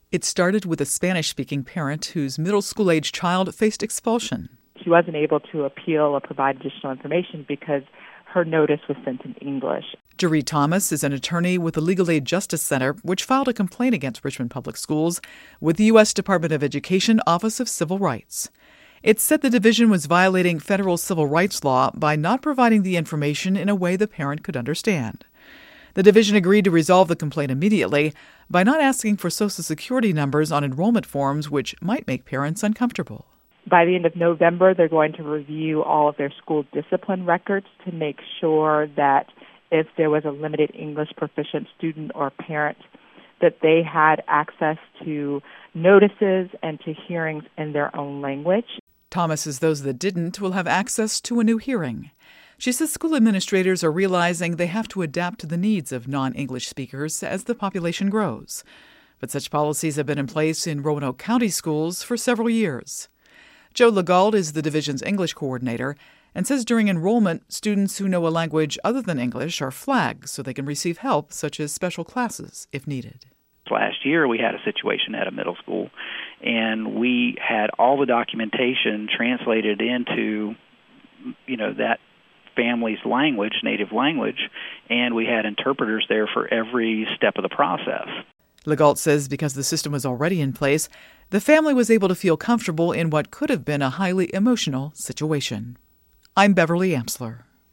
It started with a Spanish-speaking parent whose middle school-age child faced expulsion. She wasn't able to appeal or provide additional information because her notice was sent in English. Jeree Thomas is an attorney with the Legal Aid Justice Center, which filed a complaint against Richmond Public Schools with the U.S. Department of Education Office of Civil Rights. It said the division was violating federal civil rights law by not providing the information in a way the parent could understand. The division agreed to resolve the complaint immediately by not asking for Social Security numbers on enrollment forms, which might make parents uncomfortable. By the end of November, they're going to review all of their school discipline records to make sure that if there was a limited English proficient student or parent, that they had access to notices and to hearings in their own language. Thomas says those that didn't will have access to a new hearing. She says school administrators are realizing they have to adapt to the needs of non-English speakers as the population grows. But such policies have been in place in Roanoke County schools for several years. Joe Legault is the division's English coordinator and says during enrollment, students who know a language other than English are flagged so they can receive help, such as special classes, if needed. Last year, we had a situation at a middle school, and we had all the documentation translated into, that family's language, native language, and we had interpreters there for every step of the process. Legault says because the system was already in place, the family was able to feel comfortable in what could have been a highly emotional situation. I'm Beverly Amsler.